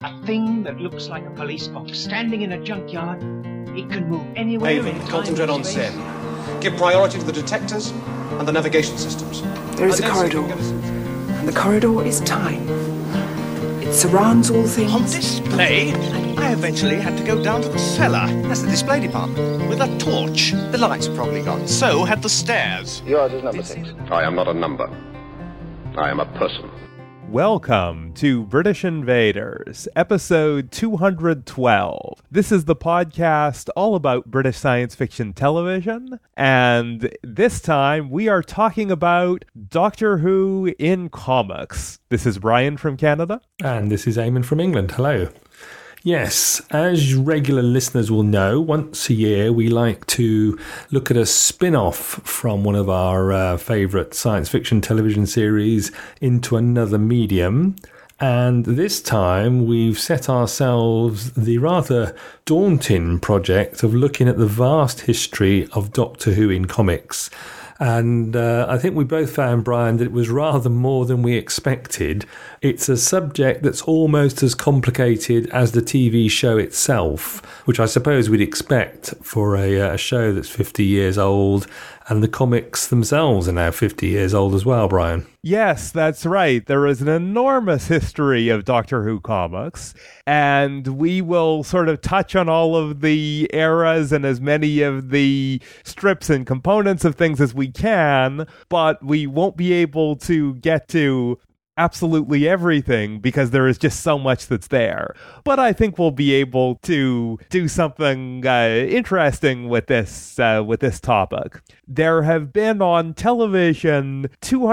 A thing that looks like a police box standing in a junkyard. It can move anywhere. Haven, concentrate on Zen. Give priority to the detectors and the navigation systems. There is a corridor, and the corridor is time. It surrounds all things. On display, I eventually had to go down to the cellar. That's the display department. With a torch. The lights are probably gone. So had the stairs. Yours is number 6. I am not a number. I am a person. Welcome to British Invaders, episode 212. This is the podcast all about British science fiction television, and this time we are talking about Doctor Who in comics. This is Brian from Canada. And this is Eamon from England. Hello. Yes, as regular listeners will know, once a year we like to look at a spin-off from one of our favourite science fiction television series into another medium. And this time we've set ourselves the rather daunting project of looking at the vast history of Doctor Who in comics. And I think we both found, Brian, that it was rather more than we expected. It's a subject that's almost as complicated as the TV show itself, which I suppose we'd expect for a show that's 50 years old, and the comics themselves are now 50 years old as well, Brian. Yes, that's right. There is an enormous history of Doctor Who comics, and we will sort of touch on all of the eras and as many of the strips and components of things as we can, but we won't be able to get to absolutely everything because there is just so much that's there. But I think we'll be able to do something interesting with this topic. There have been on television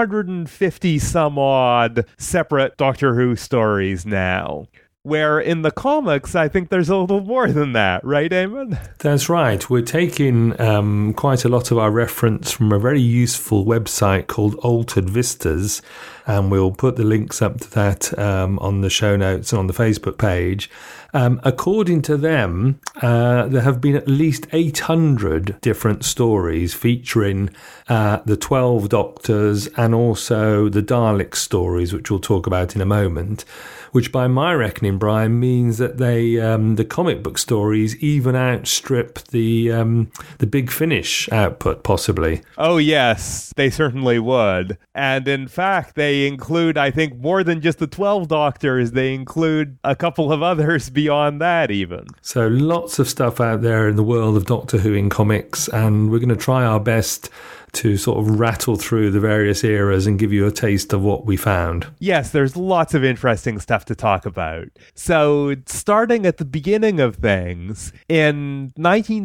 250 some odd separate Doctor Who stories now, where in the comics, I think there's a little more than that, right, Eamon? That's right. We're taking quite a lot of our reference from a very useful website called Altered Vistas, and we'll put the links up to that on the show notes and on the Facebook page. According to them, there have been at least 800 different stories featuring the 12 Doctors and also the Dalek stories, which we'll talk about in a moment, which by my reckoning, Brian, means that they the comic book stories even outstrip the Big Finish output, possibly. Oh, yes, they certainly would. And in fact, they include, I think, more than just the 12 Doctors. They include a couple of others beyond that, even. So lots of stuff out there in the world of Doctor Who in comics, and we're going to try our best to sort of rattle through the various eras and give you a taste of what we found. Yes, there's lots of interesting stuff to talk about. So, starting at the beginning of things, in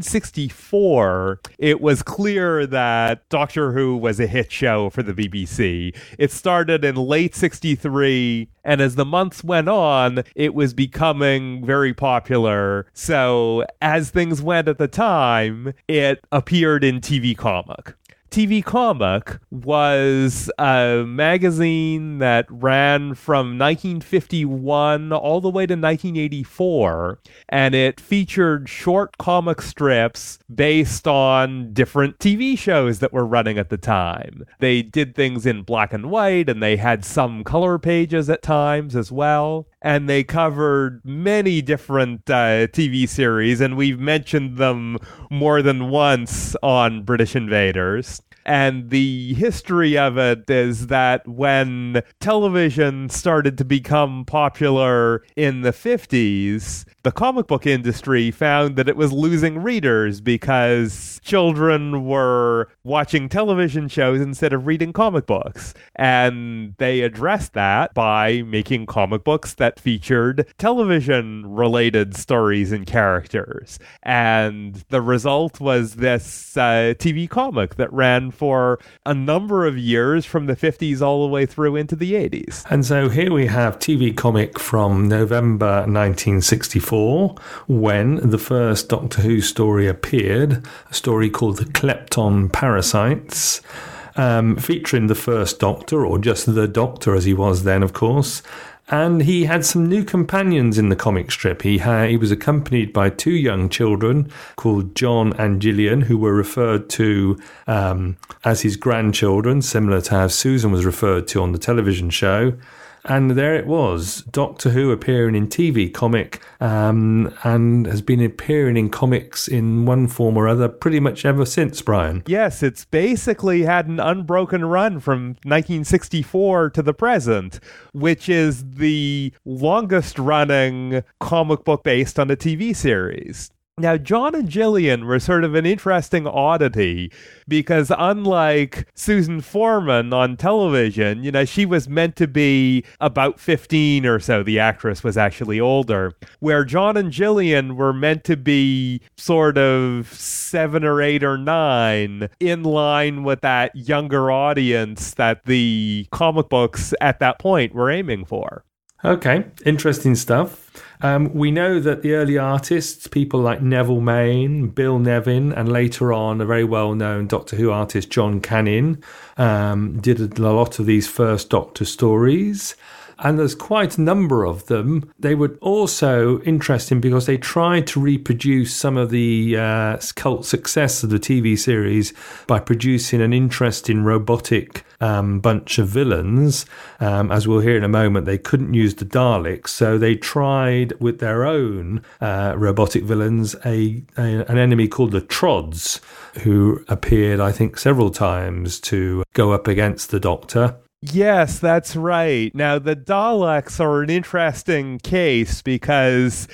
1964, it was clear that Doctor Who was a hit show for the BBC. It started in late 63, and as the months went on, it was becoming very popular. So, as things went at the time, it appeared in TV Comic. TV Comic was a magazine that ran from 1951 all the way to 1984, and it featured short comic strips based on different TV shows that were running at the time. They did things in black and white, and they had some color pages at times as well. And they covered many different TV series, and we've mentioned them more than once on British Invaders. And the history of it is that when television started to become popular in the 50s, the comic book industry found that it was losing readers because children were watching television shows instead of reading comic books. And they addressed that by making comic books that featured television-related stories and characters. And the result was this TV comic that ran for a number of years from the 50s all the way through into the 80s. And so here we have TV comic from November 1964, when the first Doctor Who story appeared, a story called The Klepton Parasites, featuring the first Doctor, or just the Doctor as he was then, of course. And he had some new companions in the comic strip. He was accompanied by two young children called John and Gillian, who were referred to as his grandchildren, similar to how Susan was referred to on the television show. And there it was, Doctor Who appearing in TV comic, and has been appearing in comics in one form or other pretty much ever since, Brian. Yes, it's basically had an unbroken run from 1964 to the present, which is the longest running comic book based on a TV series. Now, John and Gillian were sort of an interesting oddity because unlike Susan Foreman on television, she was meant to be about 15 or so. The actress was actually older, where John and Gillian were meant to be sort of 7 or 8 or 9, in line with that younger audience that the comic books at that point were aiming for. Okay, interesting stuff. We know that the early artists, people like Neville Main, Bill Nevin, and later on a very well-known Doctor Who artist, John Canning, did a lot of these first Doctor stories. And there's quite a number of them. They were also interesting because they tried to reproduce some of the cult success of the TV series by producing an interesting robotic bunch of villains. As we'll hear in a moment, they couldn't use the Daleks, so they tried with their own robotic villains an enemy called the Trods, who appeared, I think, several times to go up against the Doctor. Yes, that's right. Now, the Daleks are an interesting case because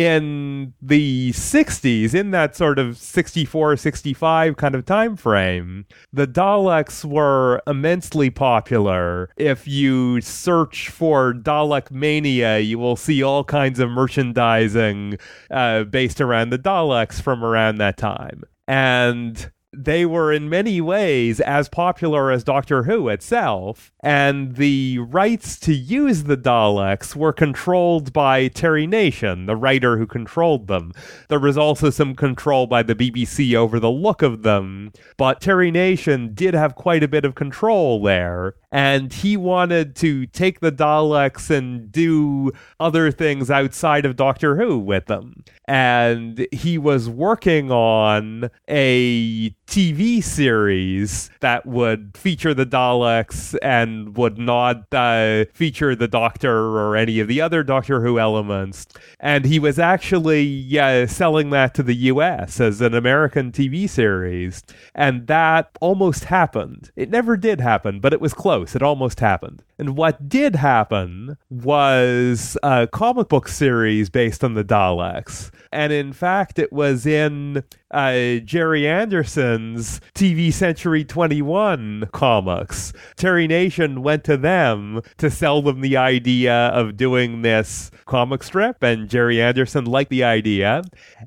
in the 60s, in that sort of 64, 65 kind of time frame, the Daleks were immensely popular. If you search for Dalek Mania, you will see all kinds of merchandising based around the Daleks from around that time. And they were in many ways as popular as Doctor Who itself, and the rights to use the Daleks were controlled by Terry Nation, the writer who controlled them. There was also some control by the BBC over the look of them, but Terry Nation did have quite a bit of control there, and he wanted to take the Daleks and do other things outside of Doctor Who with them. And he was working on a TV series that would feature the Daleks and would not feature the Doctor or any of the other Doctor Who elements. And he was actually selling that to the US as an American TV series. And that almost happened. It never did happen, but it was close. It almost happened. And what did happen was a comic book series based on the Daleks. And in fact, it was in Jerry Anderson's TV Century 21 comics. Terry Nation went to them to sell them the idea of doing this comic strip, and Jerry Anderson liked the idea.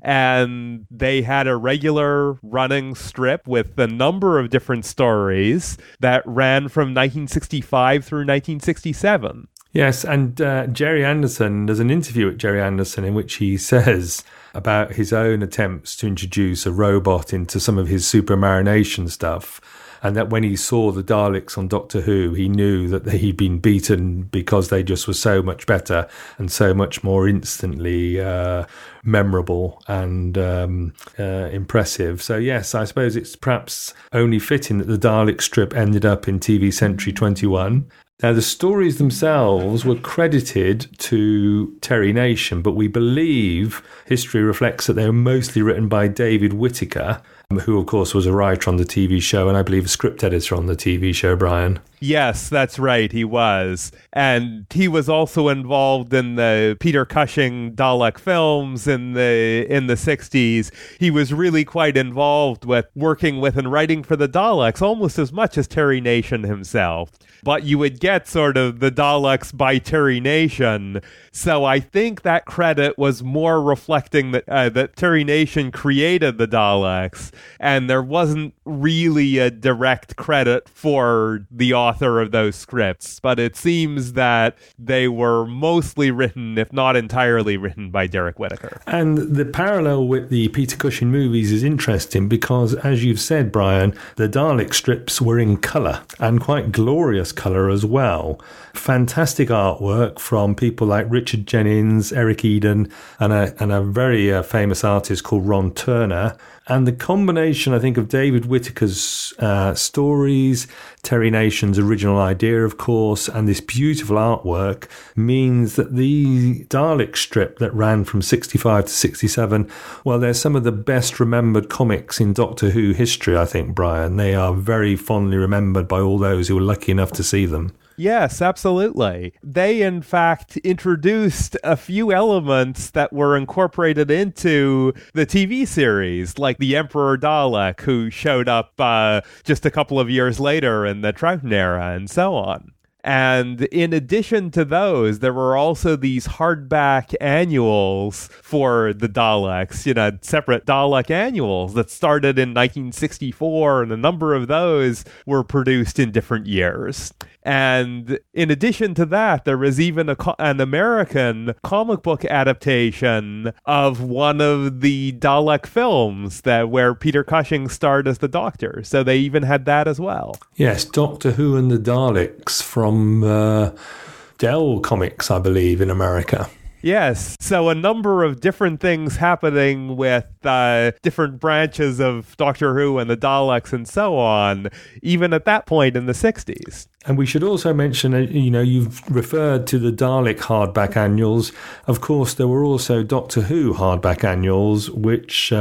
And they had a regular running strip with a number of different stories that ran from 1965 through 1967. Yes, and Jerry Anderson, there's an interview with Jerry Anderson in which he says about his own attempts to introduce a robot into some of his Supermarionation stuff, and that when he saw the Daleks on Doctor Who, he knew that he'd been beaten because they just were so much better and so much more instantly memorable and impressive. So yes, I suppose it's perhaps only fitting that the Dalek strip ended up in TV Century 21. Now, the stories themselves were credited to Terry Nation, but we believe history reflects that they were mostly written by David Whittaker, who, of course, was a writer on the TV show and I believe a script editor on the TV show, Brian. Yes, that's right, he was. And he was also involved in the Peter Cushing Dalek films in the 60s. He was really quite involved with working with and writing for the Daleks, almost as much as Terry Nation himself. But you would get sort of the Daleks by Terry Nation. So I think that credit was more reflecting that Terry Nation created the Daleks, and there wasn't really a direct credit for the author of those scripts. But it seems that they were mostly written, if not entirely written, by Derek Whittaker. And the parallel with the Peter Cushing movies is interesting because, as you've said, Brian, the Dalek strips were in colour, and quite glorious colour as well. Fantastic artwork from people like Richard Jennings, Eric Eden, and a very famous artist called Ron Turner, And the combination, I think, of David Whitaker's stories, Terry Nation's original idea, of course, and this beautiful artwork means that the Dalek strip that ran from 65 to 67, well, they're some of the best remembered comics in Doctor Who history, I think, Brian. They are very fondly remembered by all those who were lucky enough to see them. Yes, absolutely. They, in fact, introduced a few elements that were incorporated into the TV series, like the Emperor Dalek, who showed up just a couple of years later in the Troughton era, and so on. And in addition to those, there were also these hardback annuals for the Daleks, separate Dalek annuals that started in 1964, and a number of those were produced in different years. And in addition to that, there was even an American comic book adaptation of one of the Dalek films where Peter Cushing starred as the Doctor. So they even had that as well. Yes, Doctor Who and the Daleks from Dell Comics, I believe, in America. Yes, so a number of different things happening with different branches of Doctor Who and the Daleks and so on, even at that point in the 60s. And we should also mention, you've referred to the Dalek hardback annuals. Of course, there were also Doctor Who hardback annuals, which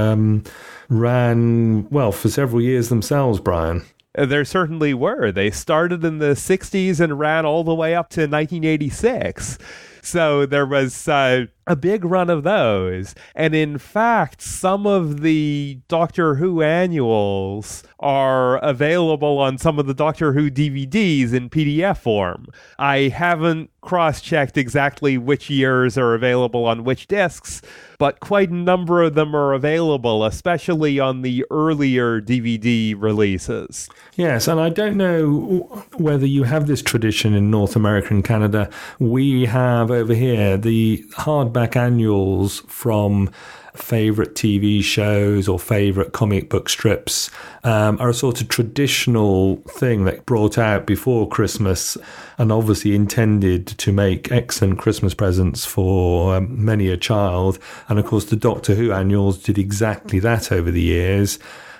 ran, well, for several years themselves, Brian. There certainly were. They started in the 60s and ran all the way up to 1986. So there was a big run of those. And in fact, some of the Doctor Who annuals are available on some of the Doctor Who DVDs in PDF form. I haven't cross-checked exactly which years are available on which discs, but quite a number of them are available, especially on the earlier DVD releases. Yes, and I don't know whether you have this tradition in North America and Canada. We have over here the hardback annuals from favourite TV shows or favourite comic book strips are a sort of traditional thing that brought out before Christmas and obviously intended to make excellent Christmas presents for many a child. And of course the Doctor Who annuals did exactly that over the years.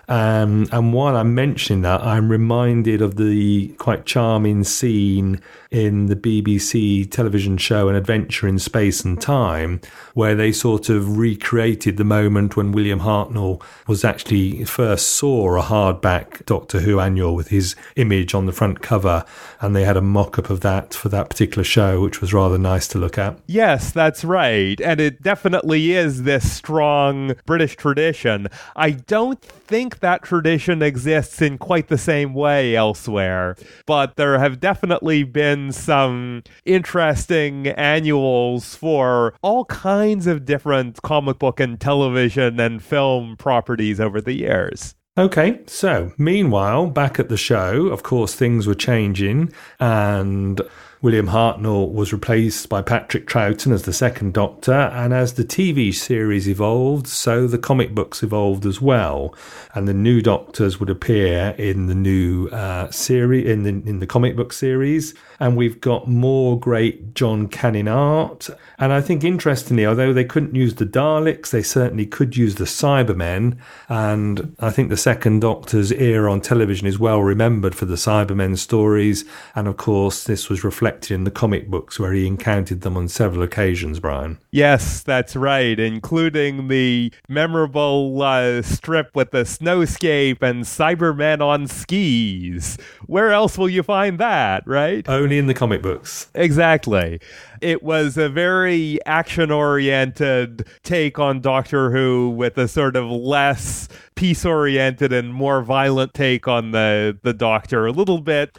And while I'm mentioning that, I'm reminded of the quite charming scene in the BBC television show An Adventure in Space and Time, where they sort of recreated the moment when William Hartnell was actually first saw a hardback Doctor Who annual with his image on the front cover, and they had a mock-up of that for that particular show, which was rather nice to look at. Yes, that's right. And it definitely is this strong British tradition. I don't think that tradition exists in quite the same way elsewhere, but there have definitely been some interesting annuals for all kinds of different comic book and television and film properties over the years. Okay, so meanwhile, back at the show, of course, things were changing, and William Hartnell was replaced by Patrick Troughton as the second Doctor, and as the TV series evolved, so the comic books evolved as well, and the new Doctors would appear in the new series, in the comic book series, and we've got more great John Canning art. And I think, interestingly, although they couldn't use the Daleks, they certainly could use the Cybermen, and I think the second Doctor's era on television is well remembered for the Cybermen stories, and of course this was reflected in the comic books where he encountered them on several occasions, Brian. Yes, that's right, including the memorable strip with the snowscape and Cybermen on skis. Where else will you find that, right? Only in the comic books. Exactly. It was a very action-oriented take on Doctor Who with a sort of less peace-oriented and more violent take on the Doctor. A little bit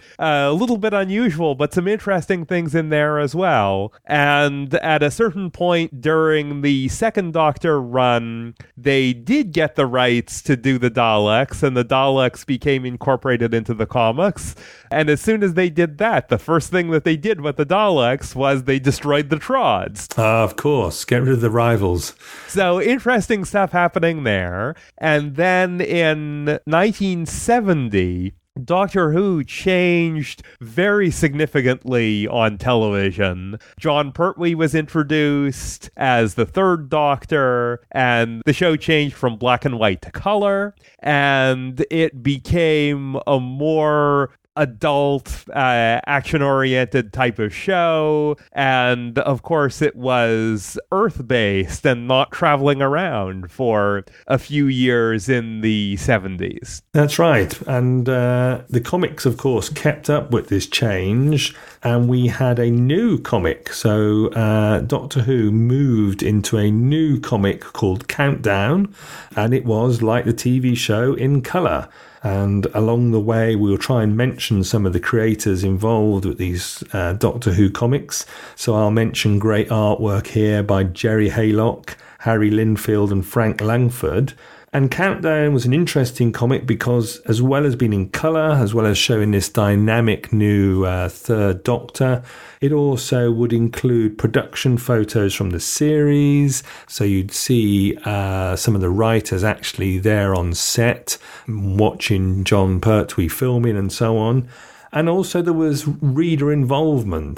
unusual, but some interesting things in there as well. And at a certain point during the second Doctor run, they did get the rights to do the Daleks, and the Daleks became incorporated into the comics. And as soon as they did that, the first thing that they did with the Daleks was they destroyed the Trods. Of course, get rid of the rivals. So interesting stuff happening there. And then in 1970, Doctor Who changed very significantly on television. Jon Pertwee was introduced as the third Doctor, and the show changed from black and white to color, and it became a more adult, action-oriented type of show, and of course it was Earth-based and not traveling around for a few years in the 70s. That's right, and the comics, of course, kept up with this change, and we had a new comic. So Doctor Who moved into a new comic called Countdown, and it was like the TV show in colour. And along the way, we'll try and mention some of the creators involved with these Doctor Who comics. So I'll mention great artwork here by Jerry Haylock, Harry Linfield and Frank Langford. And Countdown was an interesting comic because, as well as being in colour, as well as showing this dynamic new third Doctor, it also would include production photos from the series. So you'd see some of the writers actually there on set, watching Jon Pertwee filming and so on. And also there was reader involvement.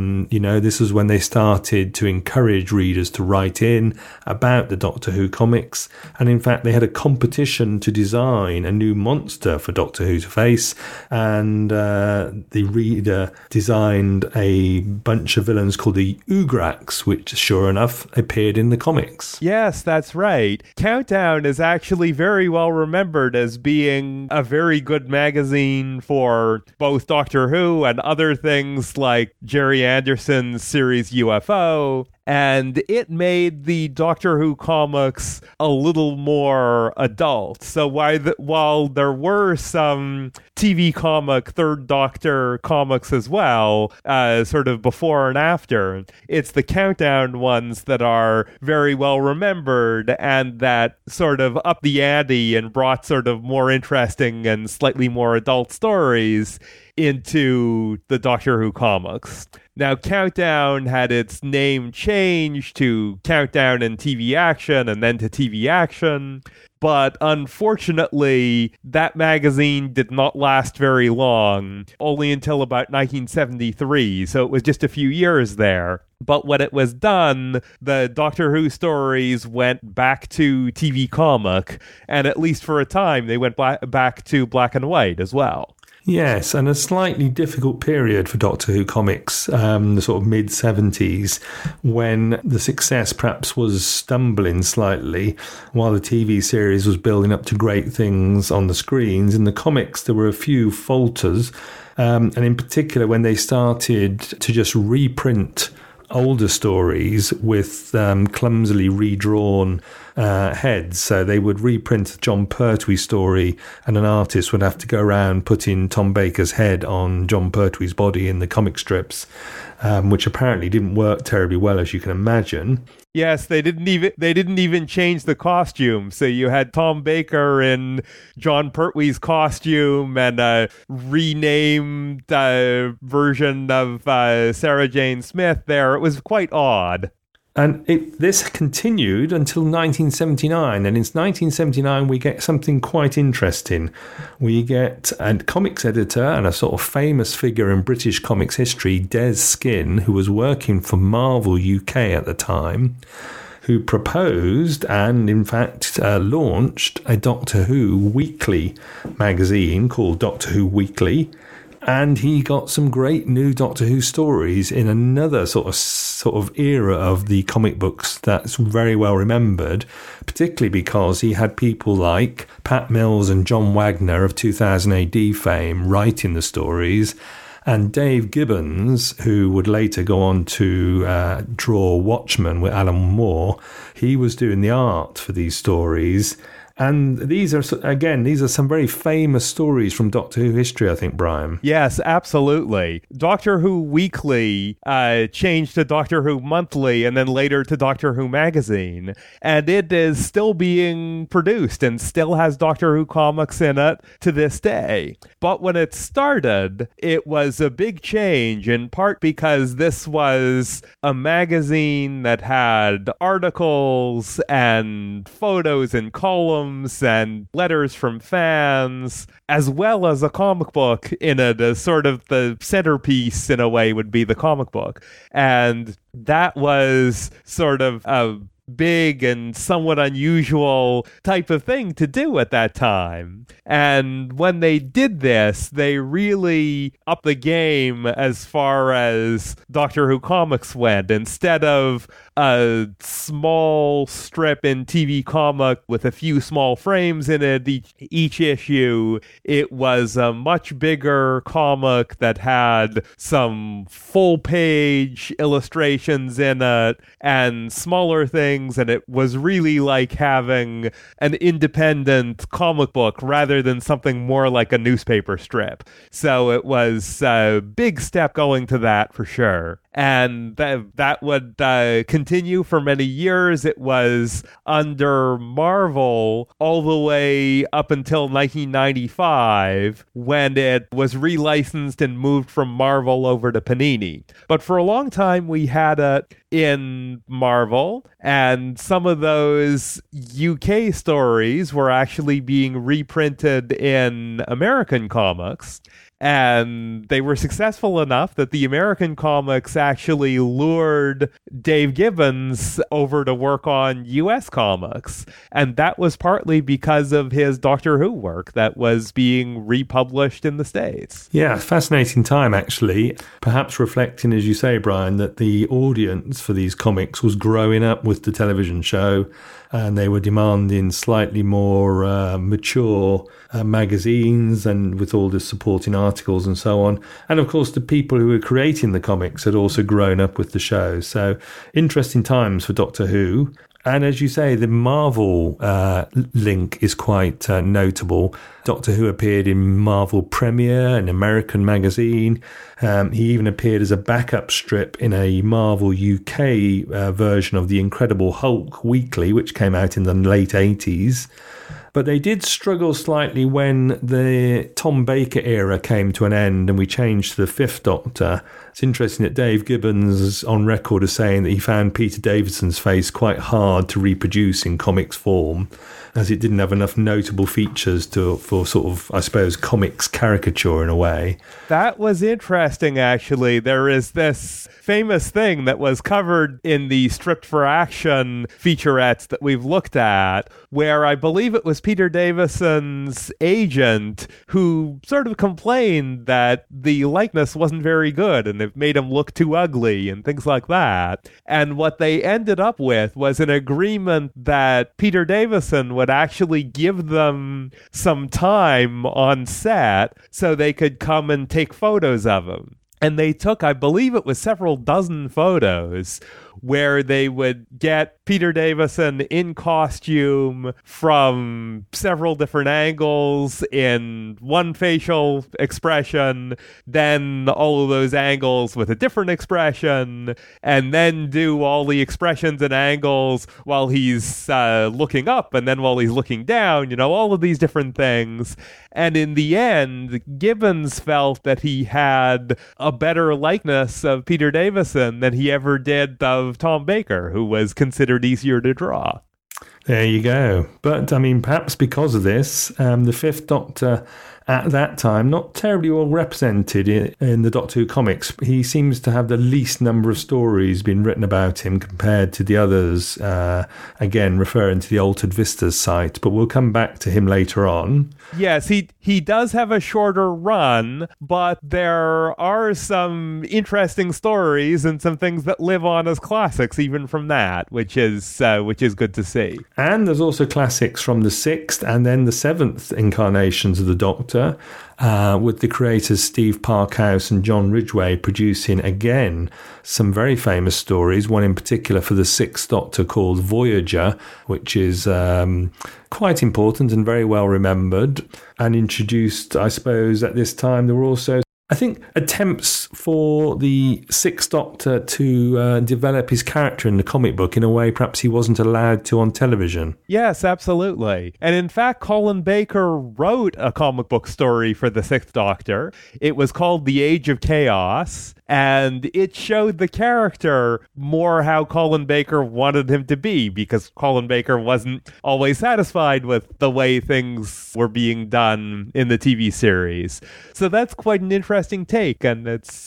This was when they started to encourage readers to write in about the Doctor Who comics. And in fact, they had a competition to design a new monster for Doctor Who to face. And the reader designed a bunch of villains called the Ugraks, which sure enough appeared in the comics. Yes, that's right. Countdown is actually very well remembered as being a very good magazine for both Doctor Who and other things like Jerry Anderson's series UFO, and it made the Doctor Who comics a little more adult. So while there were some TV comic Third Doctor comics as well, sort of before and after, it's the Countdown ones that are very well remembered and that sort of up the ante and brought sort of more interesting and slightly more adult stories into the Doctor Who comics. Now, Countdown had its name changed to Countdown and TV Action and then to TV Action, but unfortunately, that magazine did not last very long, only until about 1973, so it was just a few years there. But when it was done, the Doctor Who stories went back to TV comic, and at least for a time, they went back to black and white as well. Yes, and a slightly difficult period for Doctor Who comics, the sort of mid-70s, when the success perhaps was stumbling slightly, while the TV series was building up to great things on the screens. In the comics, there were a few falters, and in particular when they started to just reprint older stories with clumsily redrawn heads. So they would reprint a Jon Pertwee story and an artist would have to go around putting Tom Baker's head on Jon Pertwee's body in the comic strips, which apparently didn't work terribly well, as you can imagine. Yes, they didn't even change the costume. So you had Tom Baker in Jon Pertwee's costume and a renamed version of Sarah Jane Smith there. It was quite odd. And this continued until 1979. And in 1979, we get something quite interesting. We get a comics editor and a sort of famous figure in British comics history, Des Skin, who was working for Marvel UK at the time, who proposed and, in fact, launched a Doctor Who weekly magazine called Doctor Who Weekly. And he got some great new Doctor Who stories in another sort of era of the comic books that's very well remembered, particularly because he had people like Pat Mills and John Wagner of 2000 AD fame writing the stories, and Dave Gibbons, who would later go on to draw Watchmen with Alan Moore. He was doing the art for these stories. And these are some very famous stories from Doctor Who history, I think, Brian. Yes, absolutely. Doctor Who Weekly changed to Doctor Who Monthly and then later to Doctor Who Magazine. And it is still being produced and still has Doctor Who comics in it to this day. But when it started, it was a big change, in part because this was a magazine that had articles and photos and columns forums and letters from fans, as well as a comic book in it, as sort of the centerpiece in a way would be the comic book. And that was sort of a big and somewhat unusual type of thing to do at that time. And when they did this, they really upped the game as far as Doctor Who comics went. Instead of a small strip in TV comic with a few small frames in it each issue, it was a much bigger comic that had some full-page illustrations in it and smaller things, and it was really like having an independent comic book rather than something more like a newspaper strip. So it was a big step going to that for sure. And that would continue for many years. It was under Marvel all the way up until 1995, when it was relicensed and moved from Marvel over to Panini. But for a long time, we had it in Marvel, and some of those UK stories were actually being reprinted in American comics. And they were successful enough that the American comics actually lured Dave Gibbons over to work on US comics. And that was partly because of his Doctor Who work that was being republished in the States. Yeah, fascinating time, actually. Perhaps reflecting, as you say, Brian, that the audience for these comics was growing up with the television show, and they were demanding slightly more mature magazines, and with all the supporting articles and so on. And of course, the people who were creating the comics had also grown up with the show. So interesting times for Doctor Who. And as you say, the Marvel link is quite notable. Doctor Who appeared in Marvel Premiere, an American magazine. He even appeared as a backup strip in a Marvel UK version of The Incredible Hulk Weekly, which came out in the late 80s. But they did struggle slightly when the Tom Baker era came to an end and we changed to the Fifth Doctor. It's interesting that Dave Gibbons is on record as saying that he found Peter Davison's face quite hard to reproduce in comics form, as it didn't have enough notable features for sort of, I suppose, comics caricature in a way. That was interesting, actually. There is this famous thing that was covered in the Stripped for Action featurettes that we've looked at, where I believe it was Peter Davison's agent who sort of complained that the likeness wasn't very good and it made him look too ugly and things like that. And what they ended up with was an agreement that Peter Davison would actually give them some time on set so they could come and take photos of him. And they took, I believe it was several dozen photos where they would get Peter Davison in costume from several different angles in one facial expression, then all of those angles with a different expression, and then do all the expressions and angles while he's looking up and then while he's looking down, you know, all of these different things. And in the end, Gibbons felt that he had a better likeness of Peter Davison than he ever did of Tom Baker, who was considered easier to draw. There you go. But, I mean, perhaps because of this, the Fifth Doctor at that time, not terribly well represented in the Doctor Who comics. He seems to have the least number of stories being written about him compared to the others, again, referring to the Altered Vistas site, but we'll come back to him later on. Yes, he does have a shorter run, but there are some interesting stories and some things that live on as classics even from that, which is good to see. And there's also classics from the 6th and then the 7th incarnations of the Doctor, with the creators Steve Parkhouse and John Ridgway producing, again, some very famous stories, one in particular for the 6th Doctor called Voyager, which is quite important and very well remembered, and introduced, I suppose, at this time. There were also I think attempts for the Sixth Doctor to develop his character in the comic book in a way perhaps he wasn't allowed to on television. Yes, absolutely. And in fact, Colin Baker wrote a comic book story for the Sixth Doctor. It was called The Age of Chaos, and it showed the character more how Colin Baker wanted him to be, because Colin Baker wasn't always satisfied with the way things were being done in the TV series. So that's quite an interesting take, and it's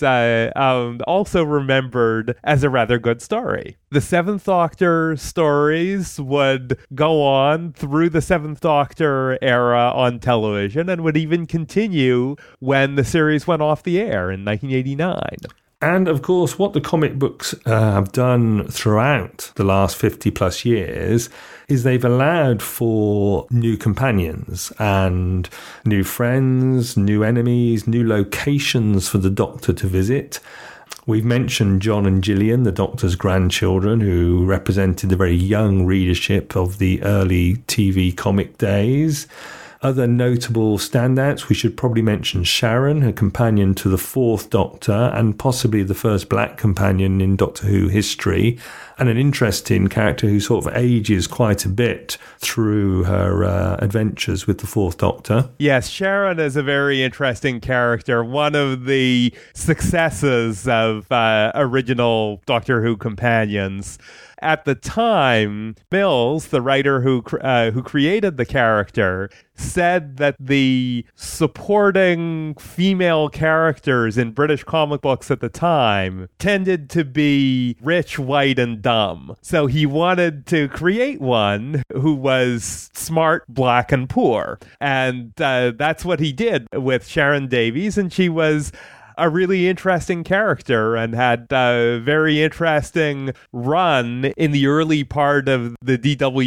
also remembered as a rather good story. The Seventh Doctor stories would go on through the Seventh Doctor era on television and would even continue when the series went off the air in 1989. And, of course, what the comic books have done throughout the last 50 plus years is they've allowed for new companions and new friends, new enemies, new locations for the Doctor to visit. We've mentioned John and Gillian, the Doctor's grandchildren, who represented the very young readership of the early TV comic days. Other notable standouts, we should probably mention Sharon, her companion to the Fourth Doctor, and possibly the first black companion in Doctor Who history, and an interesting character who sort of ages quite a bit through her adventures with the Fourth Doctor. Yes, Sharon is a very interesting character, one of the successes of original Doctor Who companions. At the time, Mills, the writer who created the character, said that the supporting female characters in British comic books at the time tended to be rich, white, and dumb. So he wanted to create one who was smart, black, and poor. And that's what he did with Sharon Davies, and she was a really interesting character and had a very interesting run in the early part of the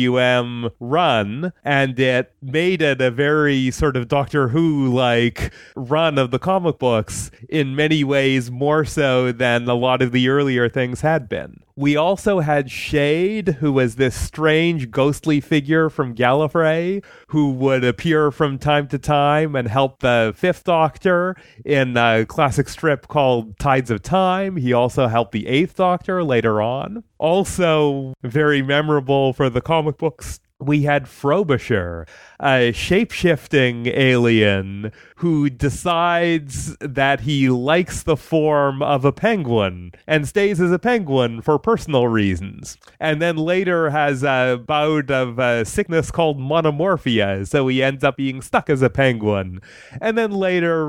DWM run, and it made it a very sort of Doctor Who-like run of the comic books, in many ways more so than a lot of the earlier things had been. We also had Shade, who was this strange ghostly figure from Gallifrey, who would appear from time to time and help the Fifth Doctor in a classic strip called Tides of Time. He also helped the Eighth Doctor later on. Also very memorable for the comic books, we had Frobisher, a shape-shifting alien who decides that he likes the form of a penguin and stays as a penguin for personal reasons. And then later has a bout of sickness called monomorphia, so he ends up being stuck as a penguin. And then later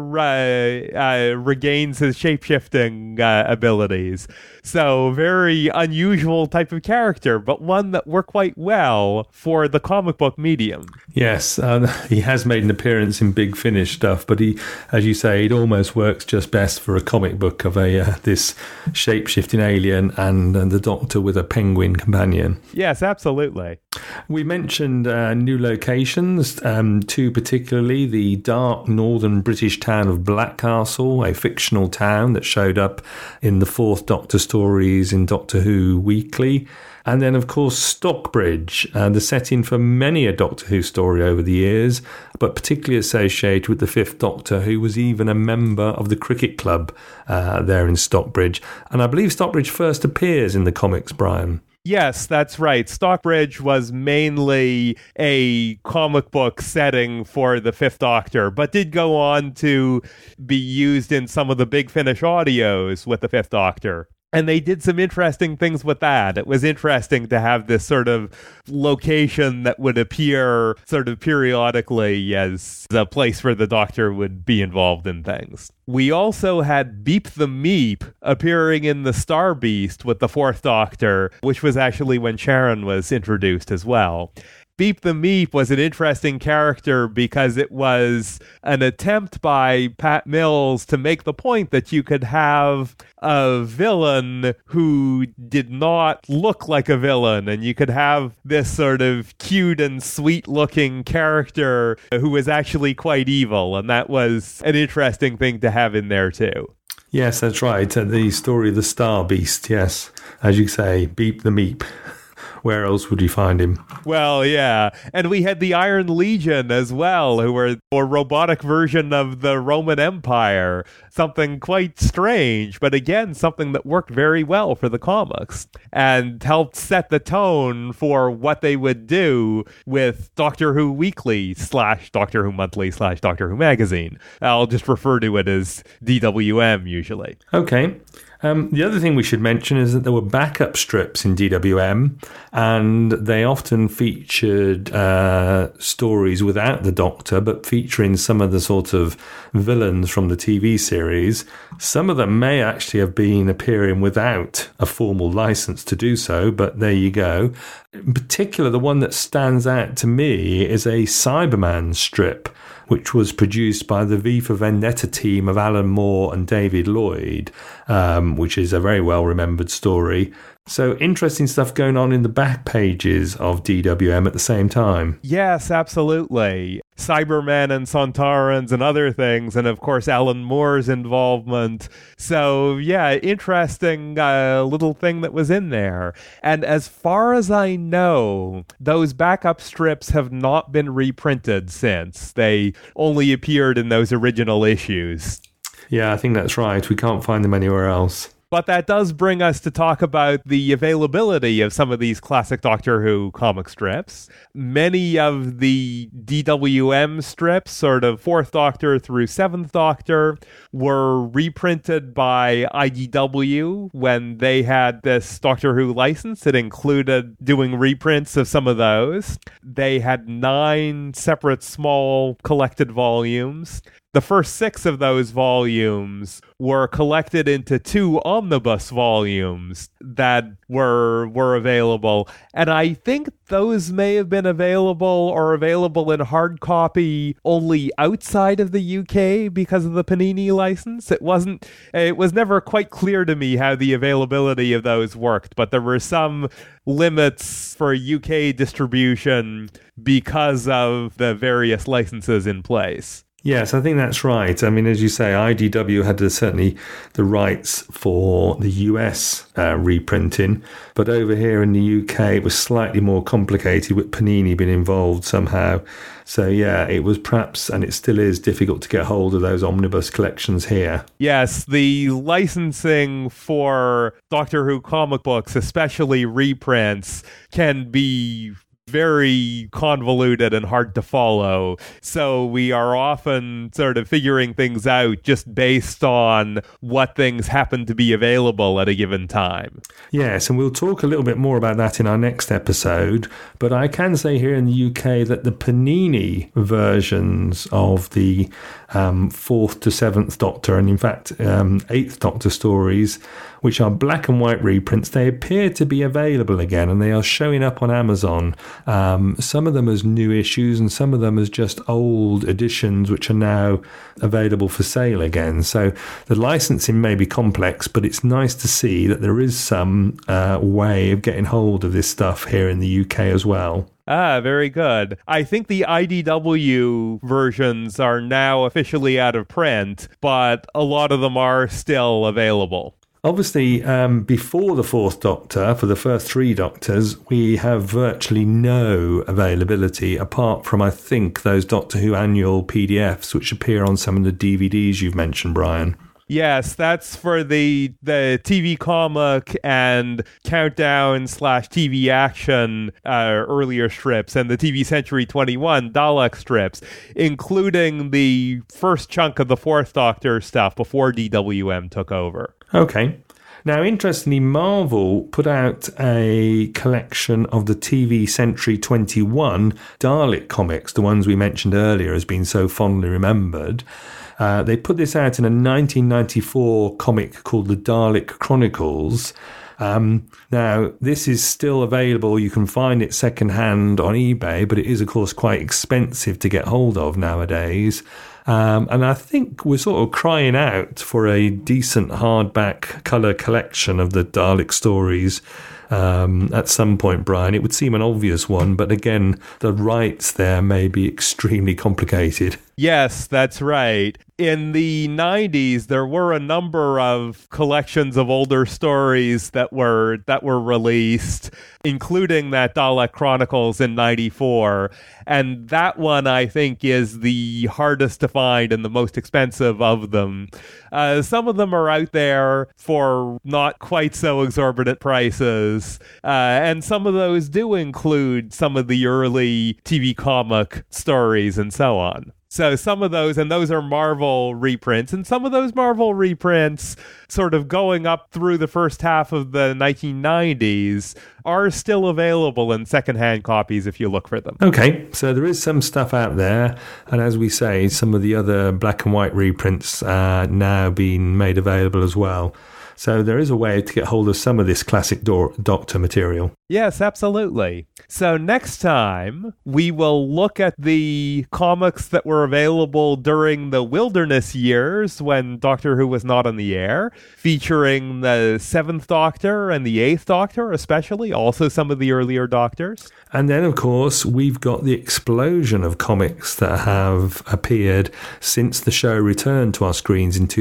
regains his shape-shifting abilities. So very unusual type of character, but one that worked quite well for the comic book medium. Yes, he has made an appearance in Big Finish stuff, but he, as you say, it almost works just best for a comic book of this shape-shifting alien and the Doctor with a penguin companion. Yes, absolutely. We mentioned new locations, two particularly, the dark northern British town of Blackcastle, a fictional town that showed up in the Fourth Doctor stories in Doctor Who Weekly. And then, of course, Stockbridge, the setting for many a Doctor Who story over the years, but particularly associated with the Fifth Doctor, who was even a member of the cricket club there in Stockbridge. And I believe Stockbridge first appears in the comics, Brian. Yes, that's right. Stockbridge was mainly a comic book setting for the Fifth Doctor, but did go on to be used in some of the Big Finish audios with the Fifth Doctor. And they did some interesting things with that. It was interesting to have this sort of location that would appear sort of periodically as a place where the Doctor would be involved in things. We also had Beep the Meep appearing in the Star Beast with the Fourth Doctor, which was actually when Sharon was introduced as well. Beep the Meep was an interesting character because it was an attempt by Pat Mills to make the point that you could have a villain who did not look like a villain, and you could have this sort of cute and sweet-looking character who was actually quite evil, and that was an interesting thing to have in there too. Yes, that's right. The story of the Star Beast, yes. As you say, Beep the Meep. where else would you find him? Well, yeah. And we had the Iron Legion as well, who were a robotic version of the Roman Empire. Something quite strange, but again, something that worked very well for the comics and helped set the tone for what they would do with Doctor Who Weekly / Doctor Who Monthly / Doctor Who Magazine. I'll just refer to it as DWM usually. Okay. The other thing we should mention is that there were backup strips in DWM, and they often featured stories without the Doctor, but featuring some of the sort of villains from the TV series. Some of them may actually have been appearing without a formal license to do so, but there you go. In particular, the one that stands out to me is a Cyberman strip, which was produced by the V for Vendetta team of Alan Moore and David Lloyd, which is a very well-remembered story. So interesting stuff going on in the back pages of DWM at the same time. Yes, absolutely. Cybermen and Sontarans and other things, and of course Alan Moore's involvement. So yeah, interesting little thing that was in there. And as far as I know, those backup strips have not been reprinted since. They only appeared in those original issues. Yeah, I think that's right. We can't find them anywhere else. But that does bring us to talk about the availability of some of these classic Doctor Who comic strips. Many of the DWM strips, sort of 4th Doctor through 7th Doctor, were reprinted by IDW when they had this Doctor Who license. It included doing reprints of some of those. They had 9 separate small collected volumes. The first 6 of those volumes were collected into 2 omnibus volumes that were available. And I think those may have been available or available in hard copy only outside of the UK because of the Panini license. It was never quite clear to me how the availability of those worked, but there were some limits for UK distribution because of the various licenses in place. Yes, I think that's right. I mean, as you say, IDW had certainly the rights for the US reprinting, but over here in the UK it was slightly more complicated with Panini being involved somehow. So yeah, it was perhaps, and it still is, difficult to get hold of those omnibus collections here. Yes, the licensing for Doctor Who comic books, especially reprints, can be very convoluted and hard to follow. So we are often sort of figuring things out just based on what things happen to be available at a given time. Yes, and we'll talk a little bit more about that in our next episode. But I can say here in the UK that the Panini versions of the 4th to 7th Doctor, and in fact 8th Doctor stories, which are black and white reprints, they appear to be available again, and they are showing up on Amazon. Some of them as new issues and some of them as just old editions, which are now available for sale again. So the licensing may be complex, but it's nice to see that there is some way of getting hold of this stuff here in the UK as well. Ah, very good. I think the IDW versions are now officially out of print, but a lot of them are still available. Obviously, before the 4th Doctor, for the first 3 Doctors, we have virtually no availability apart from, I think, those Doctor Who annual PDFs, which appear on some of the DVDs you've mentioned, Brian. Yes, that's for the TV comic and Countdown / TV Action earlier strips and the TV Century 21 Dalek strips, including the first chunk of the 4th Doctor stuff before DWM took over. Okay. Now, interestingly, Marvel put out a collection of the TV Century 21 Dalek comics, the ones we mentioned earlier as being so fondly remembered. They put this out in a 1994 comic called The Dalek Chronicles. Now, this is still available. You can find it secondhand on eBay, but it is, of course, quite expensive to get hold of nowadays. And I think we're sort of crying out for a decent hardback colour collection of the Dalek stories at some point, Brian. It would seem an obvious one, but again, the rights there may be extremely complicated. Yes, that's right. In the 90s, there were a number of collections of older stories that were released, including that Dalek Chronicles in 94. And that one, I think, is the hardest to find and the most expensive of them. Some of them are out there for not quite so exorbitant prices. And some of those do include some of the early TV comic stories and so on. So some of those, and those are Marvel reprints, and some of those Marvel reprints, sort of going up through the first half of the 1990s, are still available in secondhand copies if you look for them. Okay, so there is some stuff out there, and as we say, some of the other black and white reprints are now being made available as well. So there is a way to get hold of some of this classic Doctor material. Yes, absolutely. So next time, we will look at the comics that were available during the wilderness years when Doctor Who was not on the air, featuring the 7th Doctor and the 8th Doctor especially, also some of the earlier Doctors. And then, of course, we've got the explosion of comics that have appeared since the show returned to our screens in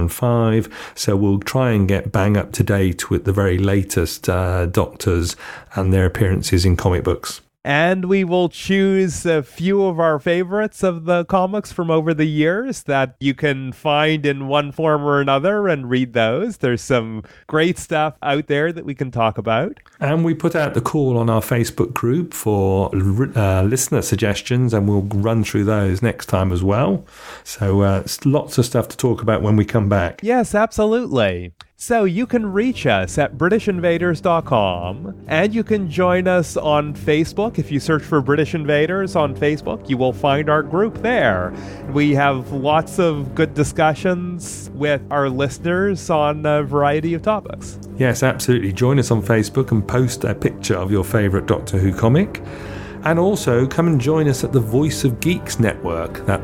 2005. So we'll try and get bang up to date with the very latest Doctors and their appearances in comic books. And we will choose a few of our favorites of the comics from over the years that you can find in one form or another and read those. There's some great stuff out there that we can talk about. And we put out the call on our Facebook group for listener suggestions, and we'll run through those next time as well. So lots of stuff to talk about when we come back. Yes, absolutely. So you can reach us at BritishInvaders.com, and you can join us on Facebook. If you search for British Invaders on Facebook, you will find our group there. We have lots of good discussions with our listeners on a variety of topics. Yes, absolutely. Join us on Facebook and post a picture of your favourite Doctor Who comic. And also come and join us at the Voice of Geeks network, that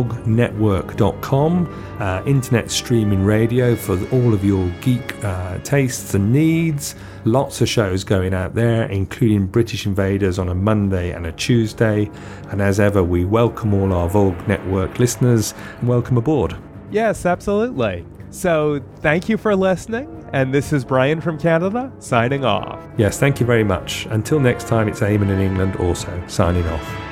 vognetwork.com, internet streaming radio for all of your geek tastes and needs. Lots of shows going out there, including British Invaders on a Monday and a Tuesday. And as ever, we welcome all our Vogue Network listeners and welcome aboard. Yes, absolutely. So thank you for listening. And this is Brian from Canada, signing off. Yes, thank you very much. Until next time, it's Eamon in England also, signing off.